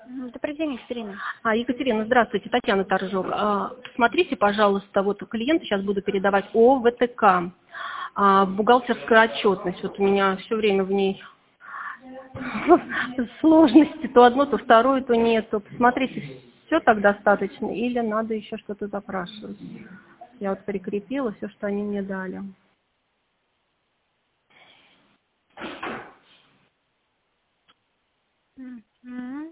Добрый день, Екатерина. Екатерина, здравствуйте, Татьяна Торжок. Смотрите, пожалуйста, вот клиенту сейчас буду передавать о ВТК, бухгалтерская отчетность. Вот у меня все время в ней сложности, то одно, то второе, то нет. Посмотрите, все так достаточно или надо еще что-то запрашивать? Я вот прикрепила все, что они мне дали. Мгм.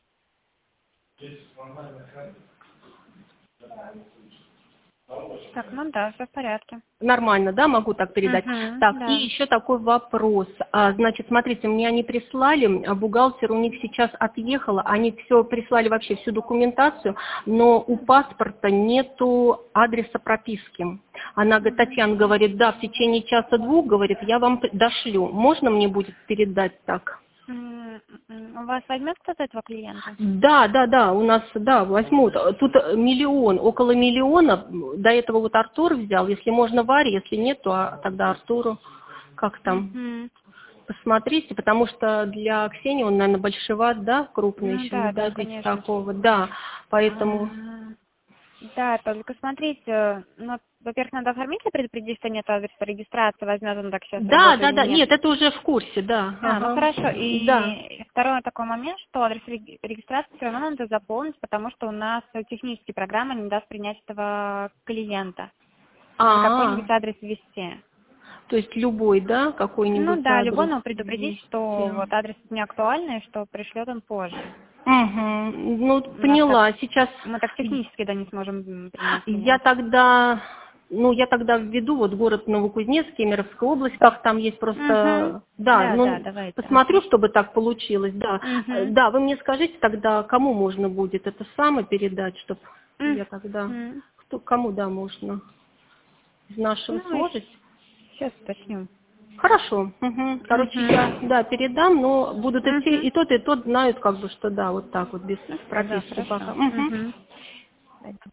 Так, ну да, все в порядке. Нормально, да, могу так передать? Так, и Да. еще такой вопрос. Значит, смотрите, мне они прислали, бухгалтер у них сейчас отъехала, они все прислали вообще всю документацию, но у паспорта нету адреса прописки. Она говорит, Татьяна говорит, да, в течение часа-двух, говорит, я вам дошлю. Можно мне будет передать так? У вас возьмет кто-то этого клиента? Да, у нас, да, возьмут. Тут миллион, около миллиона. До этого вот Артур взял. Если можно, Варе, если нет, то тогда Артуру. Как там? Мгм. Посмотрите, потому что для Ксении он, наверное, большеват, да, крупный, Ну еще не да, дадите конечно. такого. Да, поэтому... Да, только смотрите, ну, во-первых, надо оформителя предупредить, что нет адреса регистрации, возьмет он так сейчас Да, работу или нет. нет, это уже в курсе, да. Ну Ага. хорошо. Да. И второй такой момент, что адрес регистрации все равно надо заполнить, потому что у нас технически программа не даст принять этого клиента. Нужно А, какой-нибудь адрес ввести. то есть любой, да, Ну какой-нибудь да, любой, адрес но предупредить, что ввести. вот адрес не актуальный, что пришлет он позже. Угу. Ну, У нас так, поняла. Сейчас мы так технически да не сможем принять я клиента. тогда, я тогда введу вот город Новокузнецк, Кемеровская область, как там есть Угу. просто, да, Да, давайте. посмотрю, чтобы так получилось, да. Угу. Да, вы мне скажите тогда, кому можно будет это самое передать, чтобы я тогда, кому, да, можно из нашего Ну, сможете? сейчас уточню. Хорошо. Мгм. Короче, я, да, передам, но будут идти и тот знают, как бы, что да, вот так вот, без Да, прописки хорошо. пока. Мгм. Дайте.